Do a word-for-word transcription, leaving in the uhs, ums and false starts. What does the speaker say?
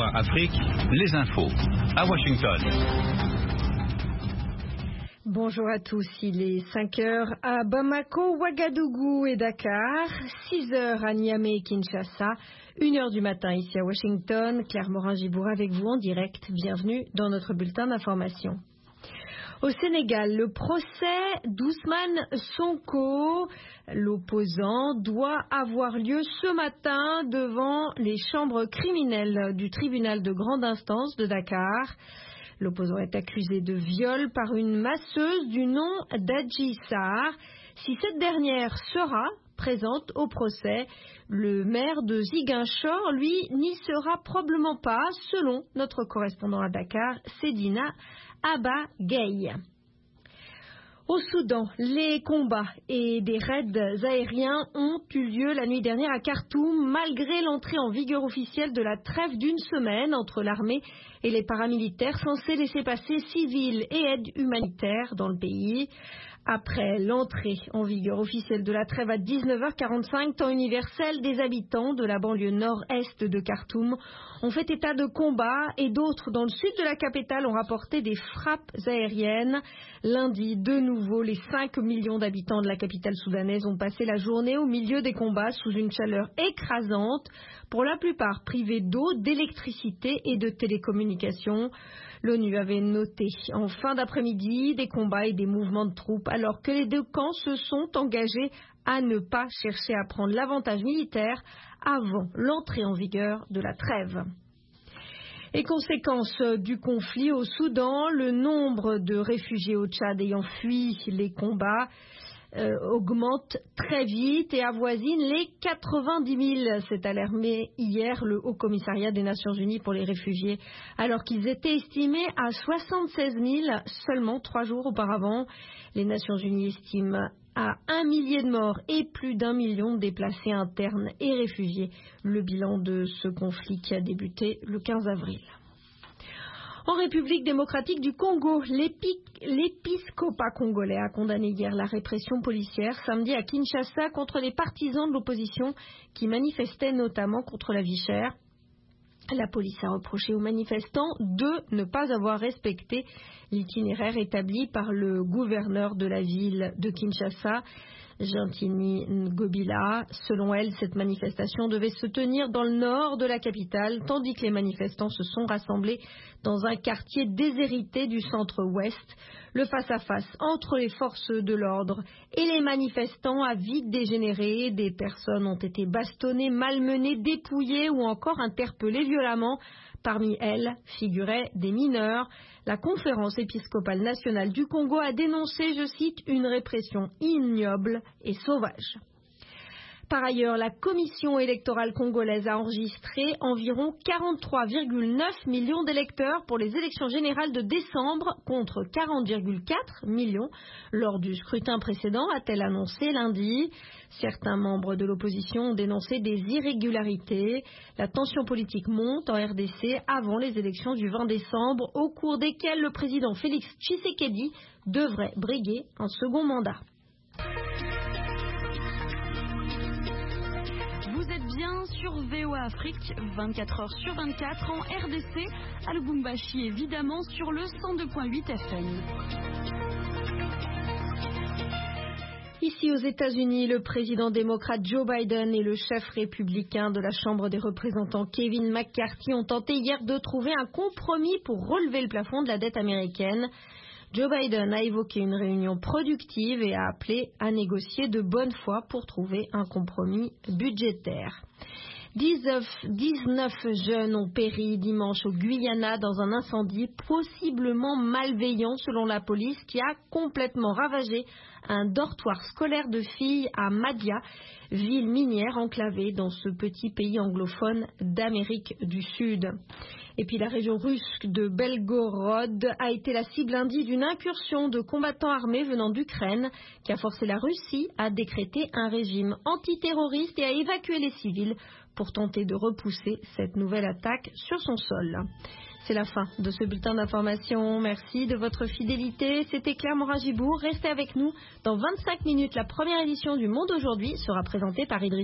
V O A Afrique, les infos à Washington. Bonjour à tous, il est cinq heures à Bamako, Ouagadougou et Dakar, six heures à Niamey et Kinshasa, une heure du matin ici à Washington. Claire Morin-Gibour avec vous en direct. Bienvenue dans notre bulletin d'information. Au Sénégal, le procès d'Ousmane Sonko, l'opposant, doit avoir lieu ce matin devant les chambres criminelles du tribunal de grande instance de Dakar. L'opposant est accusé de viol par une masseuse du nom d'Adji Sarr. Si cette dernière sera présente au procès, le maire de Ziguinchor, lui, n'y sera probablement pas, selon notre correspondant à Dakar, Sedina Abba Gueye. Au Soudan, les combats et des raids aériens ont eu lieu la nuit dernière à Khartoum, malgré l'entrée en vigueur officielle de la trêve d'une semaine entre l'armée et les paramilitaires censés laisser passer civils et aide humanitaire dans le pays. Après l'entrée en vigueur officielle de la trêve à dix-neuf heures quarante-cinq, temps universel, des habitants de la banlieue nord-est de Khartoum ont fait état de combats et d'autres dans le sud de la capitale ont rapporté des frappes aériennes. Lundi, de nouveau, les cinq millions d'habitants de la capitale soudanaise ont passé la journée au milieu des combats sous une chaleur écrasante, pour la plupart privés d'eau, d'électricité et de télécommunications. L'ONU avait noté en fin d'après-midi des combats et des mouvements de troupes alors que les deux camps se sont engagés à ne pas chercher à prendre l'avantage militaire avant l'entrée en vigueur de la trêve. Et conséquence du conflit au Soudan, le nombre de réfugiés au Tchad ayant fui les combats Euh, augmente très vite et avoisine les quatre-vingt-dix mille. C'est alarmé hier le Haut Commissariat des Nations Unies pour les réfugiés, alors qu'ils étaient estimés à soixante-seize mille seulement trois jours auparavant. Les Nations Unies estiment à un millier de morts et plus d'un million de déplacés internes et réfugiés. Le bilan de ce conflit qui a débuté le quinze avril. En République démocratique du Congo, l'épiscopat congolais a condamné hier la répression policière samedi à Kinshasa contre les partisans de l'opposition qui manifestaient notamment contre la vie chère. La police a reproché aux manifestants de ne pas avoir respecté l'itinéraire établi par le gouverneur de la ville de Kinshasa, Gentini Ngobila. Selon elle, cette manifestation devait se tenir dans le nord de la capitale, tandis que les manifestants se sont rassemblés dans un quartier déshérité du centre-ouest. Le face-à-face entre les forces de l'ordre et les manifestants a vite dégénéré. Des personnes ont été bastonnées, malmenées, dépouillées ou encore interpellées violemment. Parmi elles figuraient des mineurs. La conférence épiscopale nationale du Congo a dénoncé, je cite, une répression ignoble et sauvage. Par ailleurs, la commission électorale congolaise a enregistré environ quarante-trois virgule neuf millions d'électeurs pour les élections générales de décembre contre quarante virgule quatre millions lors du scrutin précédent, a-t-elle annoncé lundi. Certains membres de l'opposition ont dénoncé des irrégularités. La tension politique monte en R D C avant les élections du vingt décembre, au cours desquelles le président Félix Tshisekedi devrait briguer un second mandat. Sur V O A Afrique, vingt-quatre heures sur vingt-quatre, en R D C, à Lubumbashi évidemment, sur le cent deux virgule huit F M. Ici aux États-Unis, le président démocrate Joe Biden et le chef républicain de la Chambre des représentants Kevin McCarthy ont tenté hier de trouver un compromis pour relever le plafond de la dette américaine. Joe Biden a évoqué une réunion productive et a appelé à négocier de bonne foi pour trouver un compromis budgétaire. dix-neuf jeunes ont péri dimanche au Guyana dans un incendie possiblement malveillant selon la police qui a complètement ravagé un dortoir scolaire de filles à Madia, ville minière enclavée dans ce petit pays anglophone d'Amérique du Sud. Et puis la région russe de Belgorod a été la cible lundi d'une incursion de combattants armés venant d'Ukraine qui a forcé la Russie à décréter un régime antiterroriste et à évacuer les civils pour tenter de repousser cette nouvelle attaque sur son sol. C'est la fin de ce bulletin d'information. Merci de votre fidélité. C'était Claire Morin-Gibour. Restez avec nous. Dans vingt-cinq minutes, la première édition du Monde aujourd'hui sera présentée par Idriss